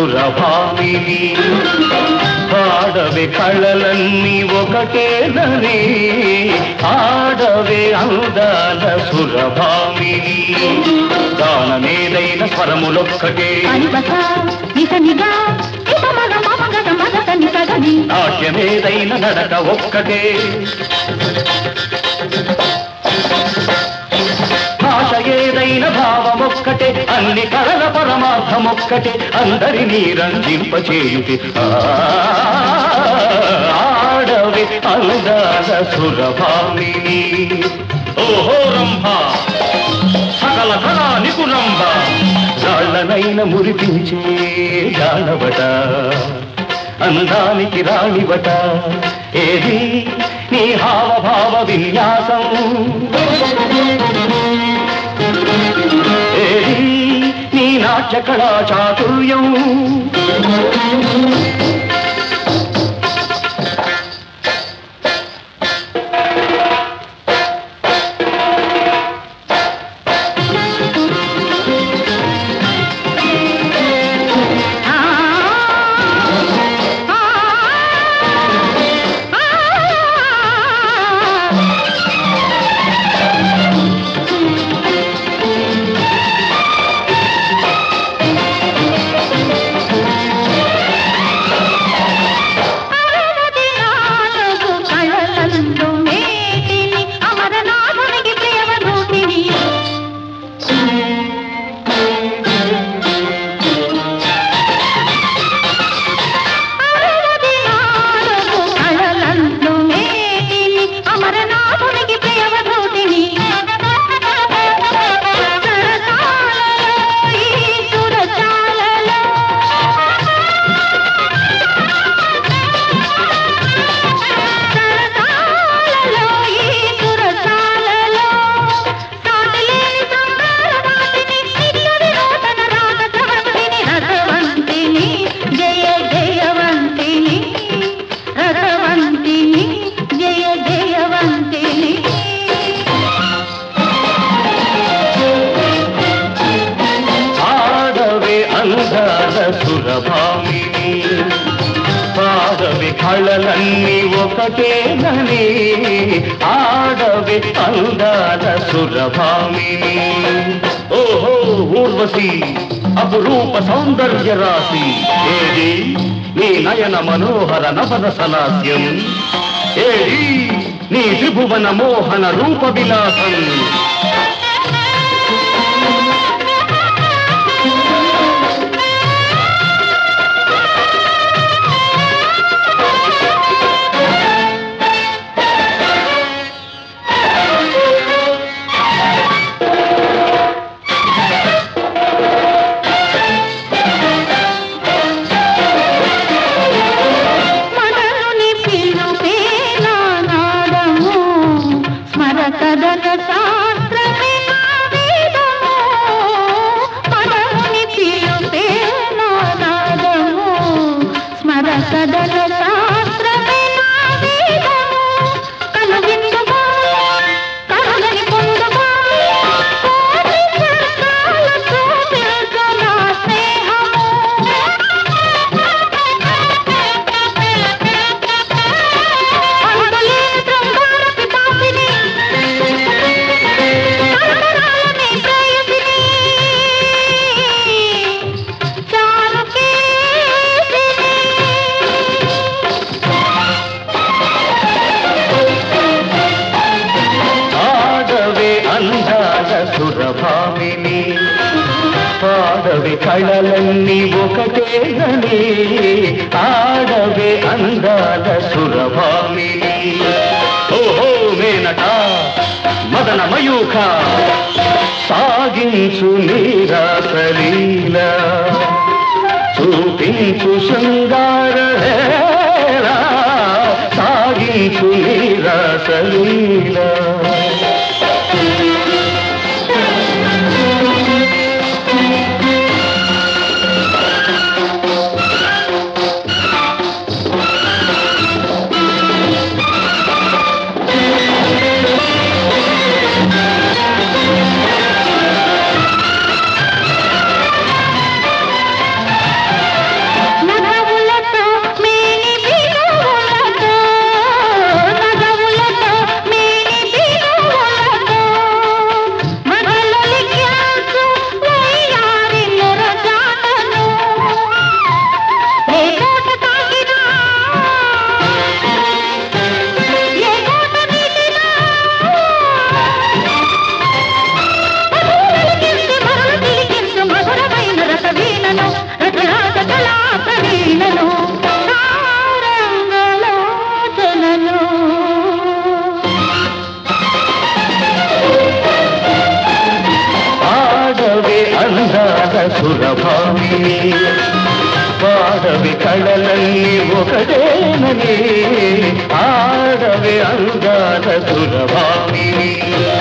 సురభామిని పాడవే కళలన్నీ ఒకటేనని ఆడవే అందాల సురభామిని గానమేదైన స్వరములొక్కటే నాట్యమేదైన నడక ఒక్కటే భాష ఏదైన భావమొక్కటే అన్ని కళల పరమార్థమొక్కటే అందరినీ రంజింపచేయుటి ఆడవే అందాల సురభామిని ఓహో రంభ సకల కళా నిపుణంబ రాళ్ళనైన మురిపించే జానవట అందానికి రాణివట ఏది నీ హావభావ విన్యాసం ఏది నీ నాట్య కళా చాతుర్యం సురభామిని పాడవే కళలన్నీ ఒకటేనని ఆడవే అందాల సురభామిని ఓహో ఊర్వశి అపురూప సౌందర్య రాశి ఏది నీ నయన మనోహర నవన సలాస్యం ఏది నీ త్రిభువన మోహన రూప విలాసం సురభామిని పాడవే కళలన్నీ ఒకటేనని ఆడవే అందాల సురభామిని ఓహో మేనట మదన మయూఖ సాగించు నీరాసలీల చూపించు శృంగార సాగించు నీరాసలీల సురభామిని పాడవి కళలన్నీ ఒకటేనని ఆడవి అందాల సురభామిని